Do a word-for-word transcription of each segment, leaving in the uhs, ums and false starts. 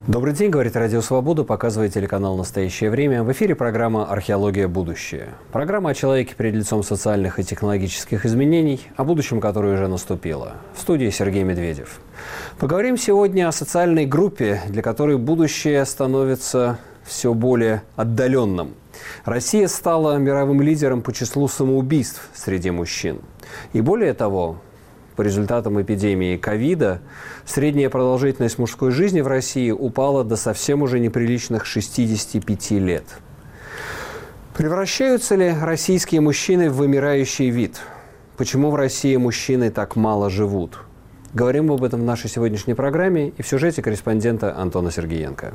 Добрый день, говорит Радио Свобода, показывает телеканал «Настоящее время». В эфире программа «Археология. Будущее». Программа о человеке перед лицом социальных и технологических изменений, о будущем, которое уже наступило. В студии Сергей Медведев. Поговорим сегодня о социальной группе, для которой будущее становится все более отдаленным. Россия стала мировым лидером по числу самоубийств среди мужчин. И более того, по результатам эпидемии ковида средняя продолжительность мужской жизни в России упала до совсем уже неприличных шестидесяти пяти лет. Превращаются ли российские мужчины в вымирающий вид? Почему в России мужчины так мало живут? Говорим об этом в нашей сегодняшней программе и в сюжете корреспондента Антона Сергеенко.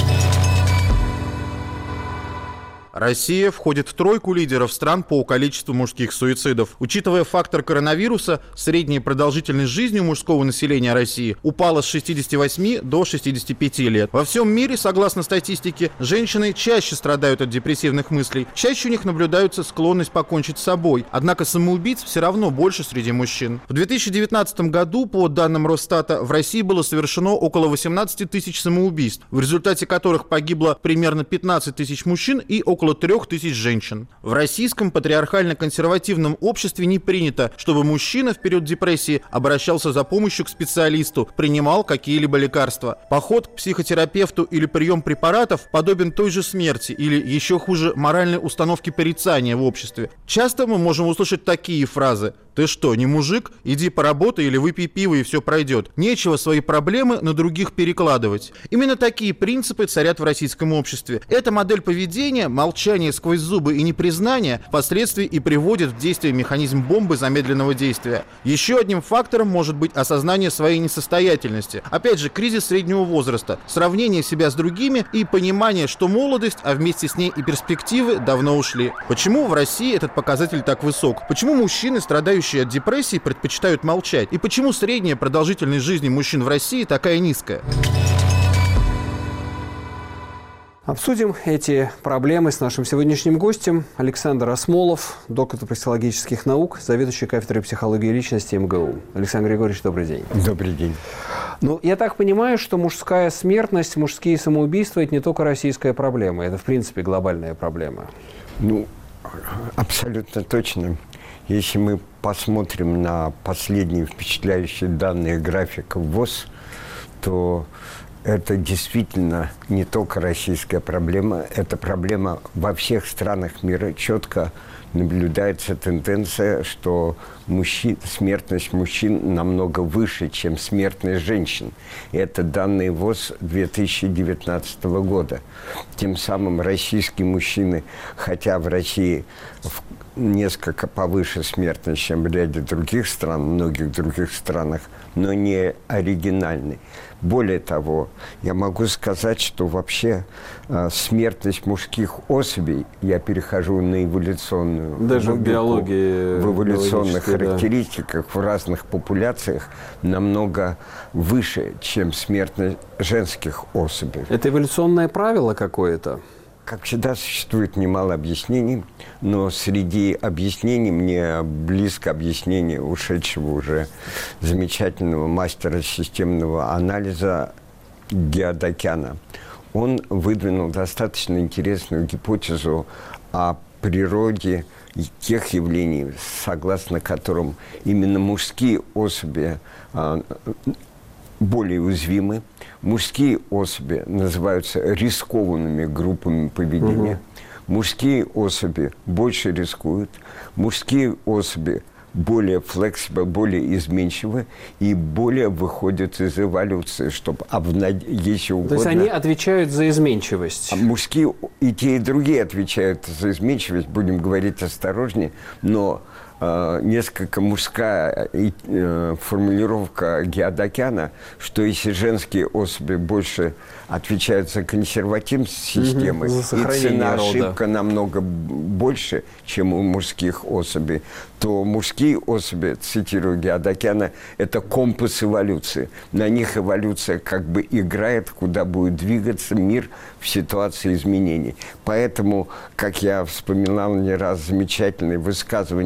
Россия входит в тройку лидеров стран по количеству мужских суицидов. Учитывая фактор коронавируса, средняя продолжительность жизни у мужского населения России упала с шестидесяти восьми до шестидесяти пяти лет. Во всем мире, согласно статистике, женщины чаще страдают от депрессивных мыслей, чаще у них наблюдается склонность покончить с собой. Однако самоубийц все равно больше среди мужчин. В две тысячи девятнадцатом году, по данным Росстата, в России было совершено около восемнадцати тысяч самоубийств, в результате которых погибло примерно пятнадцать тысяч мужчин и около около трех тысяч женщин. В российском патриархально-консервативном обществе не принято, чтобы мужчина в период депрессии обращался за помощью к специалисту, принимал какие-либо лекарства. Поход к психотерапевту или прием препаратов подобен той же смерти или, еще хуже, моральной установке порицания в обществе. Часто мы можем услышать такие фразы: «Ты что, не мужик? Иди поработай или выпей пиво, и все пройдет. Нечего свои проблемы на других перекладывать». Именно такие принципы царят в российском обществе. Эта модель поведения, молчание сквозь зубы и непризнание, впоследствии и приводит в действие механизм бомбы замедленного действия. Еще одним фактором может быть осознание своей несостоятельности. Опять же, кризис среднего возраста, сравнение себя с другими и понимание, что молодость, а вместе с ней и перспективы давно ушли. Почему в России этот показатель так высок? Почему мужчины, страдающие от депрессии, предпочитают молчать? И почему средняя продолжительность жизни мужчин в России такая низкая? Обсудим эти проблемы с нашим сегодняшним гостем. Александр Осмолов, доктор психологических наук, заведующий кафедрой психологии личности эм гэ у. Александр Григорьевич, добрый день. Добрый день. Ну, я так понимаю, что мужская смертность, мужские самоубийства – это не только российская проблема, это, в принципе, глобальная проблема. Ну, абсолютно точно. Если мы посмотрим на последние впечатляющие данные графика ВОЗ, то это действительно не только российская проблема, это проблема во всех странах мира. Четко наблюдается тенденция, что мужчин, смертность мужчин намного выше, чем смертность женщин. И это данные ВОЗ две тысячи девятнадцатого года. Тем самым российские мужчины, хотя в России в несколько повыше смертность, чем в ряде других стран, многих других странах, но не оригинальны. Более того, я могу сказать, что вообще э, смертность мужских особей, я перехожу на эволюционную даже логику, в биологии, в эволюционных характеристиках, да, в разных популяциях намного выше, чем смертность женских особей. Это эволюционное правило какое-то? Как всегда, существует немало объяснений, но среди объяснений мне близко объяснение ушедшего уже замечательного мастера системного анализа Геодокяна. Он выдвинул достаточно интересную гипотезу о природе тех явлений, согласно которым именно мужские особи более уязвимы. Мужские особи называются рискованными группами поведения. Угу. Мужские особи больше рискуют. Мужские особи более флексибл, более изменчивы и более выходят из эволюции, чтобы обнад... если угодно... То есть они отвечают за изменчивость? А мужские и те, и другие отвечают за изменчивость, будем говорить осторожнее, но э, несколько мужская э, формулировка Геодокяна, что если женские особи больше отвечают за консервативность системы, угу, за и цена ошибка намного больше, чем у мужских особей, то мужские особи, цитирую Геодокяна, это компас эволюции. На них эволюция как бы играет, куда будет двигаться мир в ситуации изменений. Поэтому, как я вспоминал не раз, замечательные высказывания ряда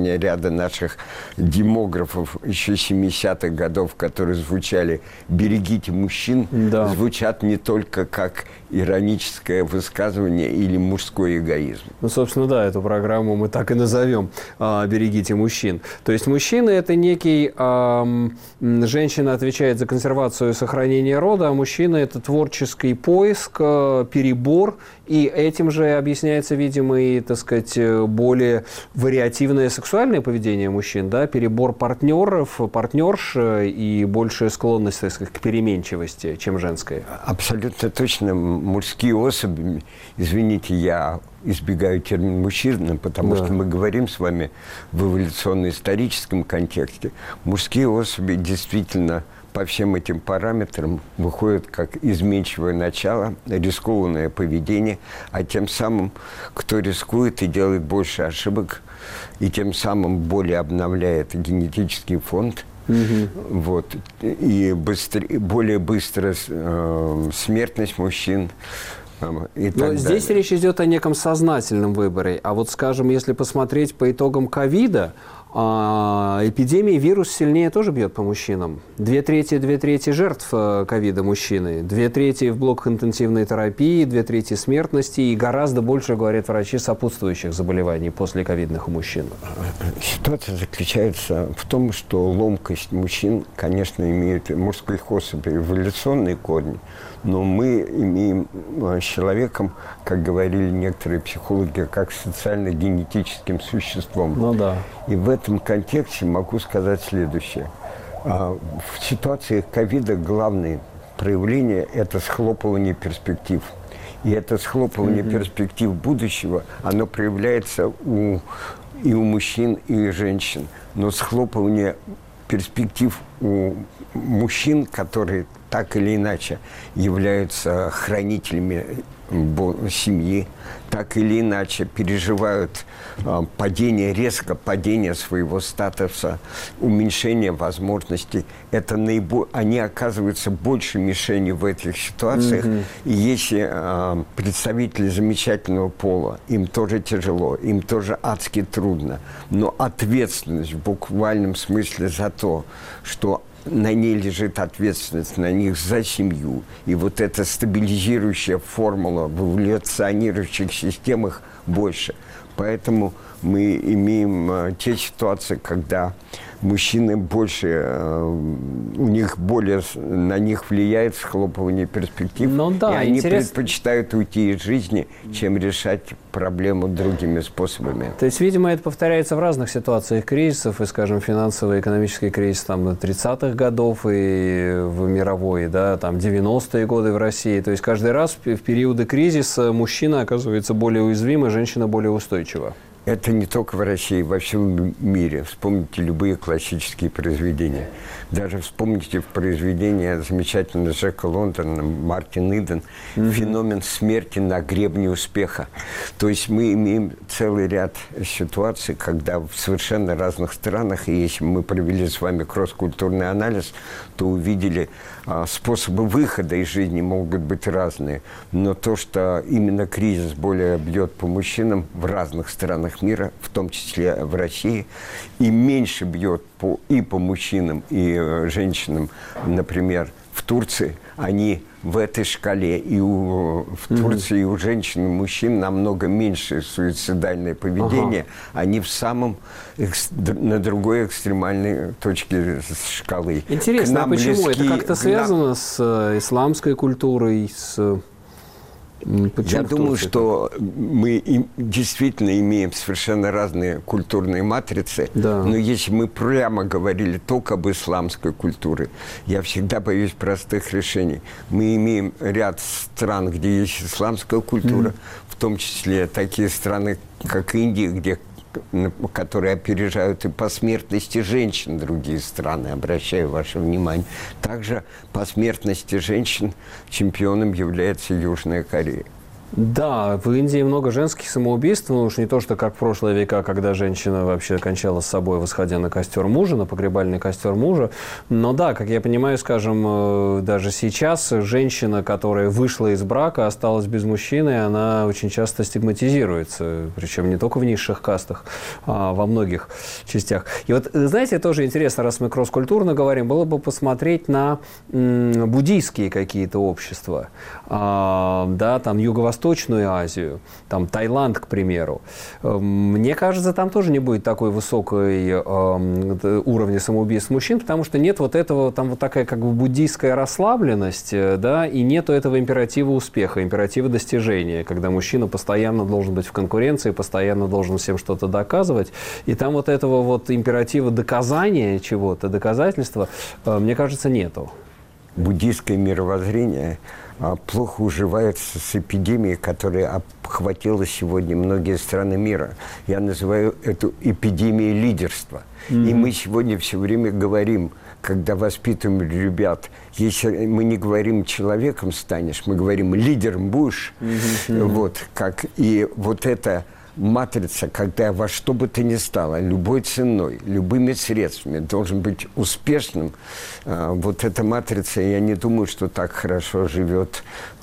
тирады наших демографов еще семидесятых годов, которые звучали «берегите мужчин», да. звучат не только как ироническое высказывание или мужской эгоизм. Ну, собственно, да, эту программу мы так и назовем «Берегите мужчин». То есть мужчина – это некий… Э, женщина отвечает за консервацию и сохранение рода, а мужчина – это творческий поиск, э, перебор. И этим же объясняется, видимо, и, так сказать, более вариативное сексуальное поведение мужчин, да, перебор партнеров, партнерш и большая склонность, так сказать, к переменчивости, чем женская. Абсолютно точно. Мужские особи, извините, я избегаю термина «мужчина», потому да. что мы говорим с вами в эволюционно-историческом контексте. Мужские особи действительно по всем этим параметрам выходят как изменчивое начало, рискованное поведение, а тем самым, кто рискует и делает больше ошибок, и тем самым более обновляет генетический фонд, угу. вот, и быстрее, более быстрая э, смертность мужчин. И Но здесь далее. Речь идет о неком сознательном выборе. А вот, скажем, если посмотреть по итогам ковида, эпидемия, вирус сильнее тоже бьет по мужчинам. Две трети, две трети жертв ковида мужчины, две трети в блоках интенсивной терапии, две трети смертности и гораздо больше, говорят врачи, сопутствующих заболеваний после ковидных у мужчин. Ситуация заключается в том, что ломкость мужчин, конечно, имеет мужских особей эволюционные корни, но мы имеем с человеком, как говорили некоторые психологи, как социально-генетическим существом. Ну да. И в этом контексте могу сказать следующее. В ситуации ковида главное проявление – это схлопывание перспектив. И это схлопывание mm-hmm. перспектив будущего, оно проявляется у, и у мужчин, и у женщин. Но схлопывание перспектив у мужчин, которые так или иначе являются хранителями семьи, так или иначе переживают э, падение, резко падение своего статуса, уменьшение возможностей. Это наибо... Они оказываются больше мишенью в этих ситуациях. Mm-hmm. И если э, представители замечательного пола, им тоже тяжело, им тоже адски трудно. Но ответственность в буквальном смысле за то, что на ней лежит ответственность, на них за семью. И вот эта стабилизирующая формула в эволюционирующих системах больше. Поэтому мы имеем э, те ситуации, когда мужчины больше, э, у них более, на них влияет схлопывание перспектив, ну, да, и они интерес... предпочитают уйти из жизни, чем решать проблему другими способами. То есть, видимо, это повторяется в разных ситуациях кризисов, и, скажем, финансовый, экономический кризис там тридцатых годов и в мировой, да, там девяностые годы в России. То есть, каждый раз в периоды кризиса мужчина оказывается более уязвим, и женщина более устойчива. Это не только в России, во всем мире. Вспомните любые классические произведения. Даже вспомните произведение замечательного Джека Лондона, Мартин Иден, mm-hmm. «Феномен смерти на гребне успеха». То есть мы имеем целый ряд ситуаций, когда в совершенно разных странах, и если мы провели с вами кросс-культурный анализ, то увидели, а, способы выхода из жизни могут быть разные. Но то, что именно кризис более бьет по мужчинам в разных странах мира, в том числе в России, и меньше бьет по, и по мужчинам, и э, женщинам, например, в Турции, они в этой шкале и у, в Турции, mm-hmm. и у женщин, и мужчин намного меньше суицидальное поведение, ага. они в самом, экс, на другой экстремальной точке шкалы. Интересно, а почему? Близки, это как-то связано нам... с э, исламской культурой, с... Почему Я думаю, что мы им, действительно имеем совершенно разные культурные матрицы, да. но если мы прямо говорили только об исламской культуре, я всегда боюсь простых решений. Мы имеем ряд стран, где есть исламская культура, mm. в том числе такие страны, как Индия, где которые опережают и по смертности женщин другие страны, обращаю ваше внимание. Также по смертности женщин чемпионом является Южная Корея. Да, в Индии много женских самоубийств, ну уж не то, что как в прошлые века, когда женщина вообще кончала с собой, восходя на костер мужа, на погребальный костер мужа. Но да, как я понимаю, скажем, даже сейчас женщина, которая вышла из брака, осталась без мужчины, она очень часто стигматизируется, причем не только в низших кастах, а во многих частях. И вот, знаете, тоже интересно, раз мы кросс-культурно говорим, было бы посмотреть на м, буддийские какие-то общества, а, да, там Юго-Восточную Азию, там Таиланд, к примеру. Мне кажется, там тоже не будет такой высокой э, уровня самоубийств мужчин, потому что нет вот этого, там вот такая как бы буддийская расслабленность, да, и нету этого императива успеха, императива достижения, когда мужчина постоянно должен быть в конкуренции, постоянно должен всем что-то доказывать, и там вот этого вот императива доказания чего-то, доказательства, э, мне кажется, нету. Буддийское мировоззрение плохо уживается с эпидемией, которая обхватила сегодня многие страны мира. Я называю эту эпидемией лидерства. Mm-hmm. И мы сегодня все время говорим, когда воспитываем ребят, если мы не говорим «человеком станешь», мы говорим «лидером будешь». Mm-hmm. Вот, как, и вот это... матрица, когда во что бы то ни стало, любой ценой, любыми средствами должен быть успешным, вот эта матрица, я не думаю, что так хорошо живет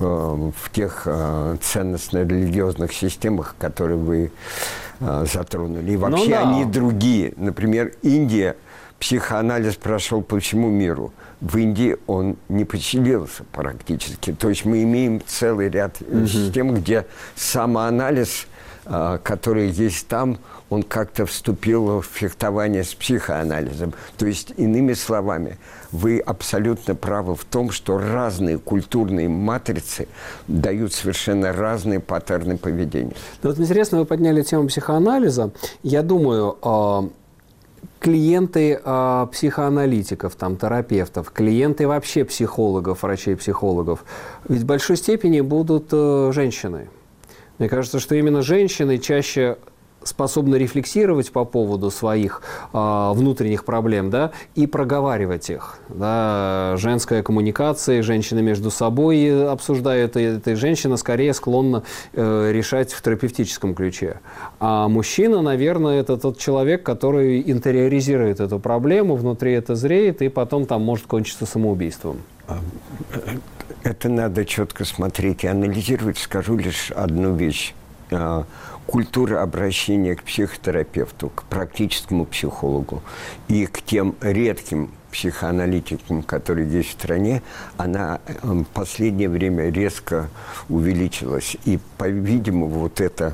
в тех ценностно-религиозных системах, которые вы затронули. И вообще ну, да. они другие. Например, Индия, психоанализ прошел по всему миру. В Индии он не поселился практически. То есть мы имеем целый ряд mm-hmm. систем, где самоанализ, который есть там, он как-то вступил в фехтование с психоанализом. То есть, иными словами, вы абсолютно правы в том, что разные культурные матрицы дают совершенно разные паттерны поведения. Да, вот интересно, вы подняли тему психоанализа. Я думаю, клиенты психоаналитиков, там, терапевтов, клиенты вообще психологов, врачей-психологов, ведь в большой степени будут женщины. Мне кажется, что именно женщины чаще способны рефлексировать по поводу своих э, внутренних проблем, да, и проговаривать их. Да. Женская коммуникация, женщины между собой обсуждают, и эта женщина скорее склонна э, решать в терапевтическом ключе. А мужчина, наверное, это тот человек, который интериоризирует эту проблему, внутри это зреет, и потом там может кончиться самоубийством. Это надо четко смотреть и анализировать. Скажу лишь одну вещь. Культура обращения к психотерапевту, к практическому психологу и к тем редким психоаналитикам, которые есть в стране, она в последнее время резко увеличилась. И, по-видимому, вот эта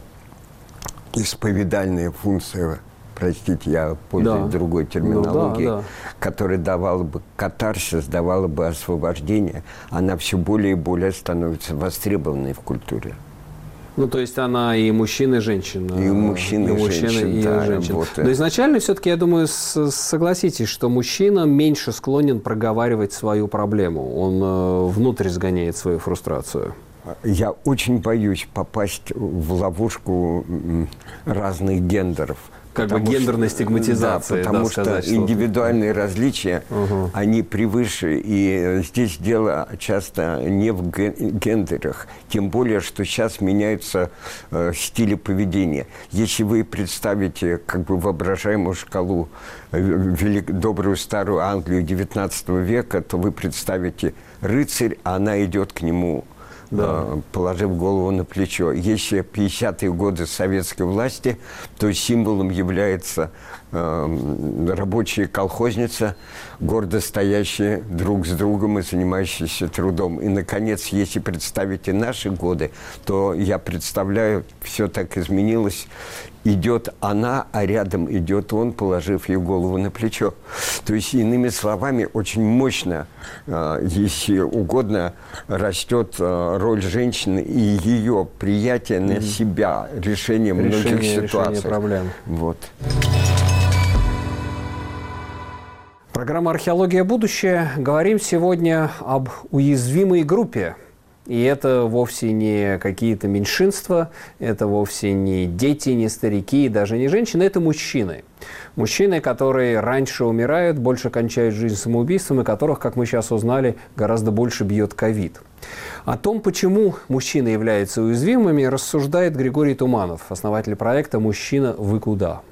исповедальная функция, простите, я пользуюсь да. другой терминологией, ну, да, да. которая давала бы катарсис, давала бы освобождение, она все более и более становится востребованной в культуре. Ну, то есть она и мужчина, и женщина. И мужчина, и, и женщина. И да, женщина. Вот Но изначально все-таки, я думаю, с- согласитесь, что мужчина меньше склонен проговаривать свою проблему. Он э, внутрь сгоняет свою фрустрацию. Я очень боюсь попасть в ловушку разных гендеров. Как бы гендерной что, стигматизации. Да, потому да, что сказать, индивидуальные что-то. различия, угу. они превыше. И здесь дело часто не в гендерах. Тем более, что сейчас меняются э, стили поведения. Если вы представите как бы воображаемую шкалу велик, добрую старую Англию девятнадцатого века, то вы представите рыцарь, а она идет к нему, да. положив голову на плечо. Если пятидесятые годы советской власти, то символом является э, рабочая колхозница, гордо стоящая друг с другом и занимающаяся трудом. И, наконец, если представите наши годы, то я представляю, все так изменилось. Идет она, а рядом идет он, положив ей голову на плечо. То есть, иными словами, очень мощно, если угодно, растет роль женщины и ее приятие mm-hmm. на себя, решение, решение многих ситуаций. Решение проблем. Вот. Программа «Археология. Будущее». Говорим сегодня об уязвимой группе. И это вовсе не какие-то меньшинства, это вовсе не дети, не старики, даже не женщины, это мужчины. Мужчины, которые раньше умирают, больше кончают жизнь самоубийством, и которых, как мы сейчас узнали, гораздо больше бьет ковид. О том, почему мужчины являются уязвимыми, рассуждает Григорий Туманов, основатель проекта «Мужчина, вы куда?».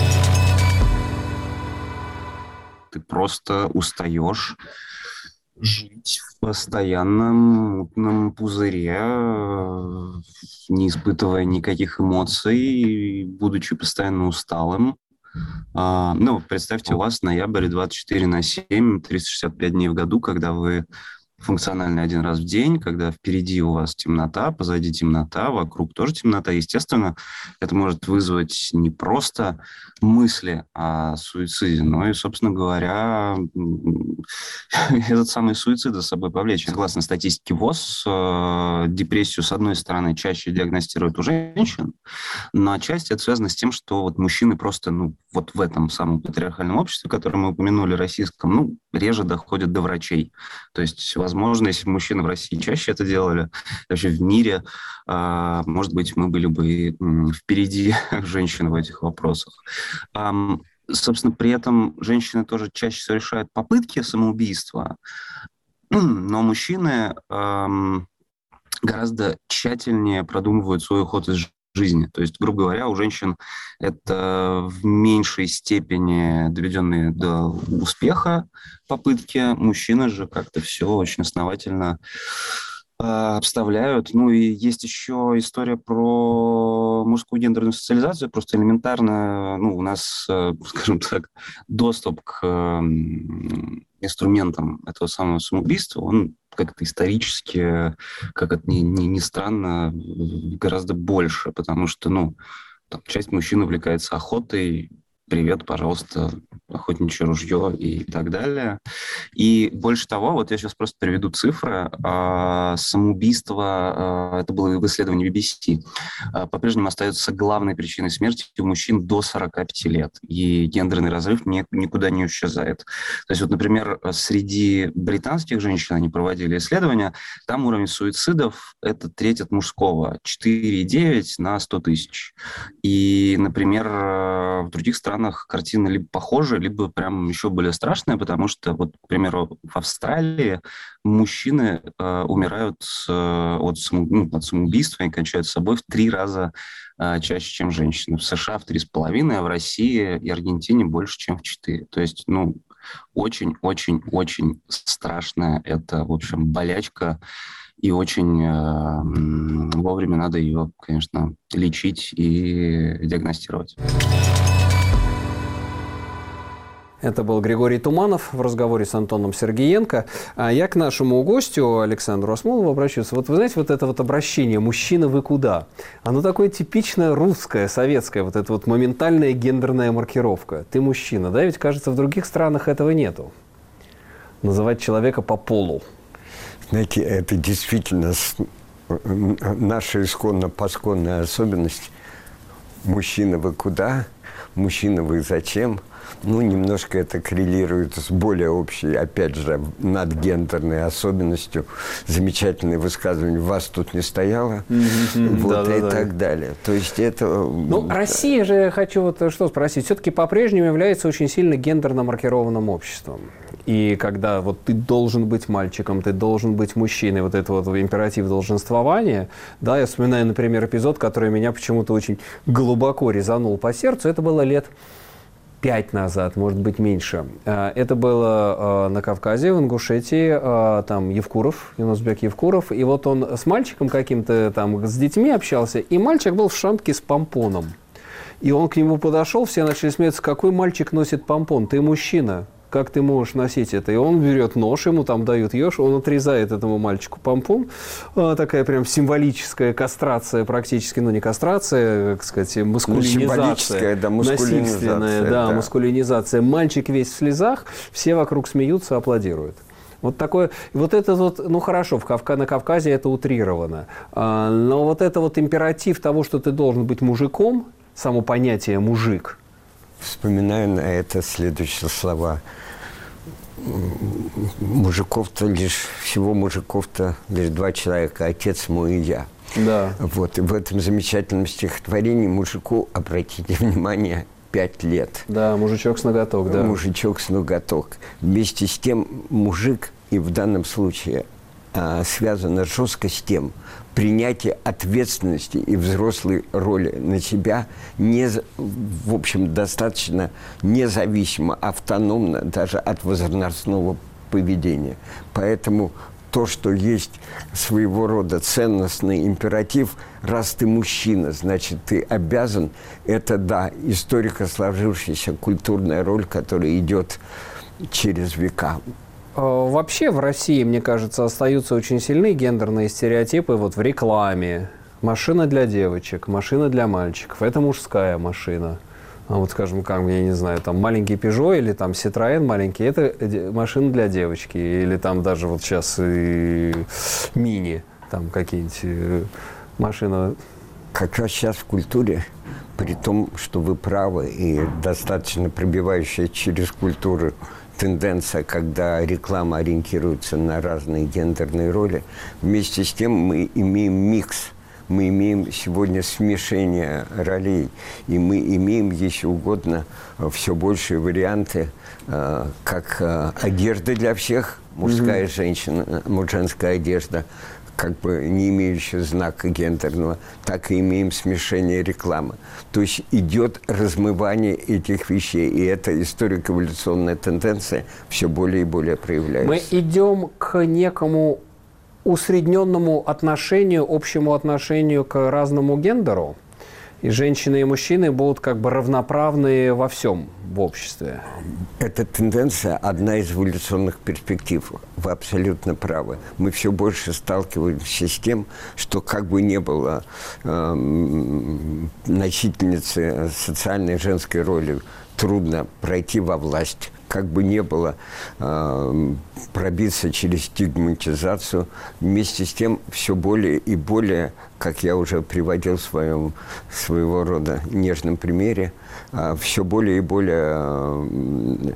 Ты просто устаешь жить в постоянном мутном пузыре, не испытывая никаких эмоций, будучи постоянно усталым. А, ну, представьте, у вас ноябрь двадцать четыре на семь, триста шестьдесят пять дней в году, когда вы функциональны один раз в день, когда впереди у вас темнота, позади темнота, вокруг тоже темнота. Естественно, это может вызвать не просто мысли о суициде, но и, собственно говоря, этот самый суицид за собой повлечь. Согласно статистике ВОЗ, депрессию, с одной стороны, чаще диагностируют у женщин, но отчасти это связано с тем, что вот мужчины просто, ну, вот в этом самом патриархальном обществе, которое мы упомянули, российском, ну, реже доходят до врачей. То есть, возможно, если бы мужчины в России чаще это делали, вообще в мире, может быть, мы были бы впереди женщин в этих вопросах. Собственно, при этом женщины тоже чаще всего решают попытки самоубийства, но мужчины гораздо тщательнее продумывают свой уход из жизни. жизни. То есть, грубо говоря, у женщин это в меньшей степени доведенные до успеха попытки. Мужчины же как-то все очень основательно э, обставляют. Ну и есть еще история про мужскую гендерную социализацию. Просто элементарно, ну, у нас, э, скажем так, доступ к э, инструментам этого самого самоубийства, он как-то исторически, как это ни, ни, ни странно, гораздо больше, потому что, ну, там, часть мужчин увлекается охотой, привет, пожалуйста, охотничье ружье и так далее. И больше того, вот я сейчас просто приведу цифры. Самоубийство, это было в исследовании би би си, по-прежнему остается главной причиной смерти у мужчин до сорока пяти лет. И гендерный разрыв никуда не исчезает. То есть, вот, например, среди британских женщин они проводили исследования, там уровень суицидов – это треть от мужского, четыре целых девять десятых на сто тысяч. И, например, в других странах картина либо похожая, либо прям еще более страшная, потому что, вот, к примеру, в Австралии мужчины э, умирают э, от, само, ну, от самоубийства и кончают с собой в три раза э, чаще, чем женщины. В США в три с половиной, а в России и Аргентине больше, чем в четыре. То есть, ну, очень-очень-очень страшная это, в общем, болячка, и очень э, вовремя надо ее, конечно, лечить и диагностировать. Это был Григорий Туманов в разговоре с Антоном Сергеенко. А я к нашему гостю Александру Осмолову обращусь. Вот вы знаете, вот это вот обращение «мужчина, вы куда?», оно такое типично русское, советское, вот эта вот моментальная гендерная маркировка. Ты мужчина, да? Ведь, кажется, в других странах этого нету. Называть человека по полу. Знаете, это действительно наша исконно-посконная особенность. Мужчина, вы куда? Мужчина, вы зачем? Ну, немножко это коррелирует с более общей, опять же, надгендерной особенностью. Замечательное высказывание «вас тут не стояло», mm-hmm. вот да, и да, так да. далее. То есть это... Ну, Россия же, я хочу вот что спросить, все-таки по-прежнему является очень сильно гендерно маркированным обществом. И когда вот ты должен быть мальчиком, ты должен быть мужчиной, вот это вот императив долженствования, да, я вспоминаю, например, эпизод, который меня почему-то очень глубоко резанул по сердцу, это было лет пять назад, может быть, меньше. Это было на Кавказе, в Ингушетии, там Евкуров, Юнусбек Евкуров, и вот он с мальчиком каким-то там, с детьми общался, и мальчик был в шапке с помпоном. И он к нему подошел, все начали смеяться, какой мальчик носит помпон, ты мужчина. Как ты можешь носить это? И он берет нож, ему там дают еж, он отрезает этому мальчику помпон. А, такая прям символическая кастрация практически, ну не кастрация, как сказать, маскулинизация. Ну, да, маскулинизация. Да, да, маскулинизация. Мальчик весь в слезах, все вокруг смеются, аплодируют. Вот такое, вот это вот, ну хорошо, в Кавка, на Кавказе это утрировано, а, но вот это вот императив того, что ты должен быть мужиком, само понятие «мужик». Вспоминаю на это следующие слова. мужиков-то лишь, всего мужиков-то лишь два человека, отец мой и я. Да. Вот, и в этом замечательном стихотворении мужику, обратите внимание, пять лет. Да, мужичок с ноготок, да. Мужичок с ноготок. Вместе с тем мужик, и в данном случае а, связано жестко с тем, принятие ответственности и взрослой роли на себя, не, в общем, достаточно независимо, автономно даже от возрастного поведения. Поэтому то, что есть своего рода ценностный императив, раз ты мужчина, значит, ты обязан, это, да, историко сложившаяся культурная роль, которая идет через века. Вообще в России, мне кажется, остаются очень сильные гендерные стереотипы вот в рекламе. Машина для девочек, машина для мальчиков. Это мужская машина. А вот, скажем, как, я не знаю, там маленький Peugeot или там Citroën маленький, это машина для девочки. Или там даже вот сейчас и мини, там какие-нибудь машины. Как раз сейчас в культуре, при том, что вы правы, и достаточно пробивающая через культуру тенденция, когда реклама ориентируется на разные гендерные роли, вместе с тем мы имеем микс. Мы имеем сегодня смешение ролей, и мы имеем, если угодно, все большие варианты, как одежда для всех, мужская, mm-hmm. женщина, женская одежда, как бы не имеющая знака гендерного, так и имеем смешение рекламы. То есть идет размывание этих вещей, и эта историко-эволюционная тенденция все более и более проявляется. Мы идем к некому усредненному отношению, общему отношению к разному гендеру, и женщины и мужчины будут как бы равноправны во всем в обществе. Эта тенденция одна из эволюционных перспектив. Вы абсолютно правы. Мы все больше сталкиваемся с тем, что как бы не было э, носительницы социальной женской роли трудно пройти во власть, как бы не было э, пробиться через стигматизацию. Вместе с тем все более и более, как я уже приводил в своем своего рода нежном примере, э, все более и более, э,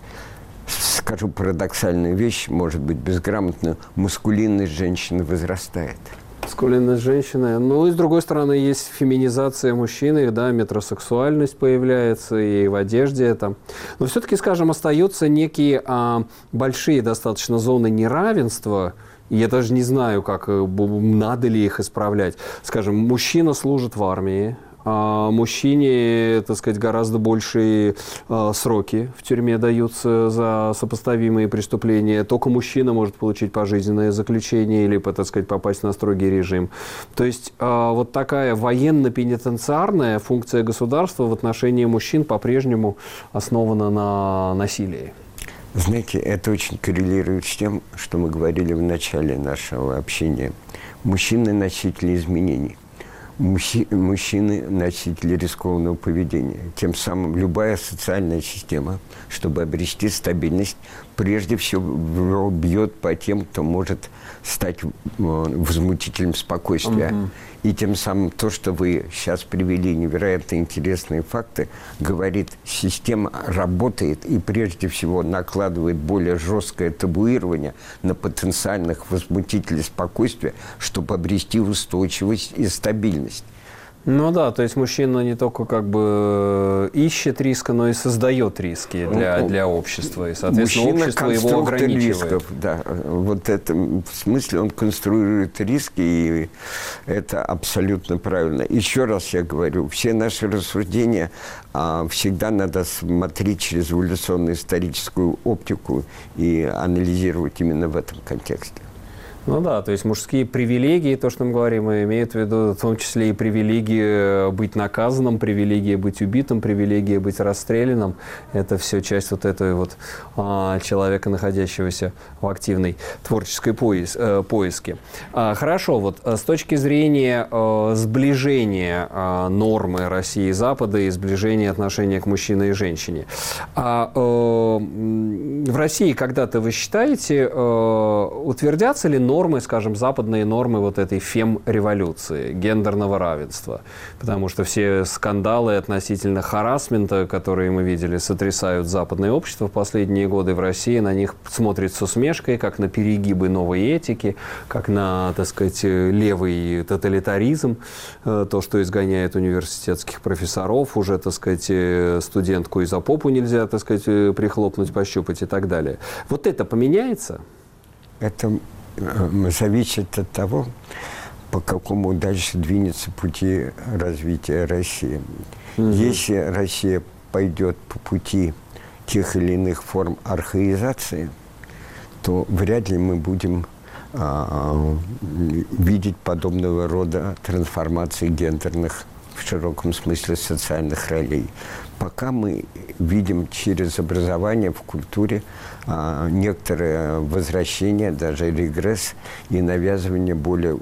скажу парадоксальную вещь, может быть безграмотную, маскулинность женщины возрастает. Маскулинность женщины. Ну, и с другой стороны, есть феминизация мужчины, да, метросексуальность появляется и в одежде там. Но все-таки, скажем, остаются некие а, большие достаточно зоны неравенства. И я даже не знаю, как, надо ли их исправлять. Скажем, мужчина служит в армии. А мужчине, так сказать, гораздо большие а, сроки в тюрьме даются за сопоставимые преступления. Только мужчина может получить пожизненное заключение или, так сказать, попасть на строгий режим. То есть а, вот такая военно-пенитенциарная функция государства в отношении мужчин по-прежнему основана на насилии. Знаете, это очень коррелирует с тем, что мы говорили в начале нашего общения. Мужчины – носители изменений. Мужчины – носители рискованного поведения. Тем самым любая социальная система, чтобы обрести стабильность, прежде всего бьет по тем, кто может стать возмутителем спокойствия. Uh-huh. И тем самым то, что вы сейчас привели невероятно интересные факты, говорит, система работает и прежде всего накладывает более жесткое табуирование на потенциальных возмутителей спокойствия, чтобы обрести устойчивость и стабильность. Ну да, то есть мужчина не только как бы ищет риска, но и создает риски для, для общества. И, соответственно, мужчина общество его ограничивает. Рисков, да. Вот это, в смысле он конструирует риски, и это абсолютно правильно. Еще раз я говорю, все наши рассуждения а, всегда надо смотреть через эволюционно-историческую оптику и анализировать именно в этом контексте. Ну да, то есть мужские привилегии, то, что мы говорим, имеют в виду в том числе и привилегии быть наказанным, привилегии быть убитым, привилегии быть расстрелянным. Это все часть вот этой вот а, человека, находящегося в активной творческой поис, э, поиске. А, хорошо, вот с точки зрения э, сближения э, нормы России и Запада и сближения отношения к мужчине и женщине. А, э, в России когда-то, вы считаете, э, утвердятся ли нормы нормы, скажем, западные нормы вот этой фем-революции, гендерного равенства. Потому что все скандалы относительно харассмента, которые мы видели, сотрясают западное общество в последние годы в России, на них смотрят с усмешкой, как на перегибы новой этики, как на, так сказать, левый тоталитаризм, то, что изгоняет университетских профессоров, уже, так сказать, студентку и за попу нельзя, так сказать, прихлопнуть, пощупать и так далее. Вот это поменяется? Это зависит от того, по какому дальше двинется пути развития России. Угу. Если Россия пойдет по пути тех или иных форм архаизации, то вряд ли мы будем а, видеть подобного рода трансформации гендерных, в широком смысле, социальных ролей. Пока мы видим через образование в культуре а, некоторое возвращение, даже регресс и навязывание более,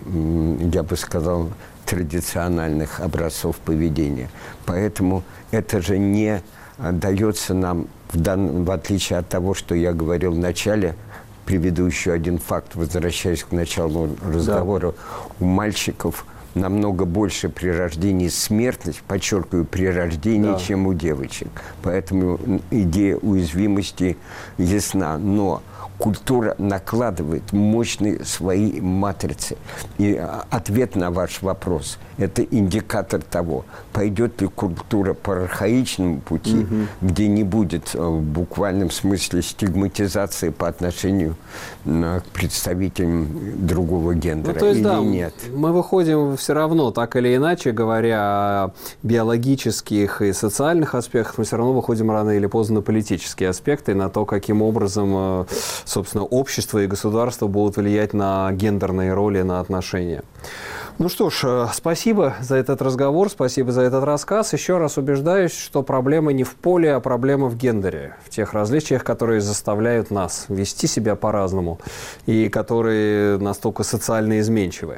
я бы сказал, традициональных образцов поведения. Поэтому это же не дается нам, в, дан... в отличие от того, что я говорил в начале, приведу еще один факт, возвращаясь к началу разговора, да. У мальчиков намного больше при рождении смертность, подчеркиваю, при рождении, да. чем у девочек. Поэтому идея уязвимости ясна. Но культура накладывает мощные свои матрицы. И ответ на ваш вопрос – это индикатор того, пойдет ли культура по архаичному пути, угу. где не будет в буквальном смысле стигматизации по отношению к представителям другого гендера, ну, то есть, или да, нет. Мы выходим все равно, так или иначе, говоря о биологических и социальных аспектах, мы все равно выходим рано или поздно на политические аспекты, на то, каким образом, собственно, общество и государство будут влиять на гендерные роли, на отношения. Ну что ж, спасибо за этот разговор, спасибо за этот рассказ. Еще раз убеждаюсь, что проблема не в поле, а проблема в гендере, в тех различиях, которые заставляют нас вести себя по-разному и которые настолько социально изменчивы.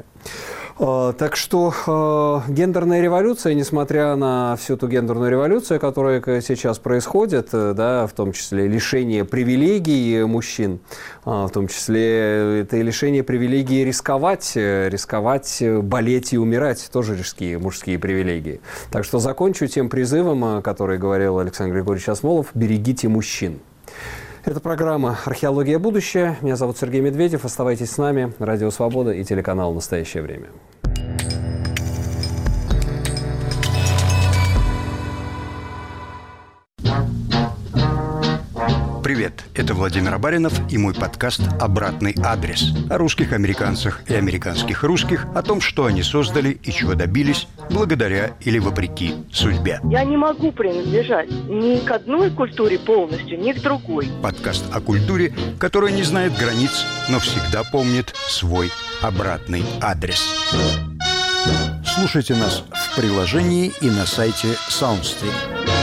Так что э, гендерная революция, несмотря на всю ту гендерную революцию, которая сейчас происходит, да, в том числе лишение привилегий мужчин, э, в том числе это и лишение привилегий рисковать, рисковать, болеть и умирать, тоже мужские, мужские привилегии. Так что закончу тем призывом, который говорил Александр Григорьевич Асмолов: берегите мужчин. Это программа «Археология. Будущее». Меня зовут Сергей Медведев. Оставайтесь с нами. Радио «Свобода» и телеканал «Настоящее время». Привет, это Владимир Абаринов и мой подкаст «Обратный адрес». О русских американцах и американских русских, о том, что они создали и чего добились, благодаря или вопреки судьбе. Я не могу принадлежать ни к одной культуре полностью, ни к другой. Подкаст о культуре, которая не знает границ, но всегда помнит свой обратный адрес. Слушайте нас в приложении и на сайте SoundStream.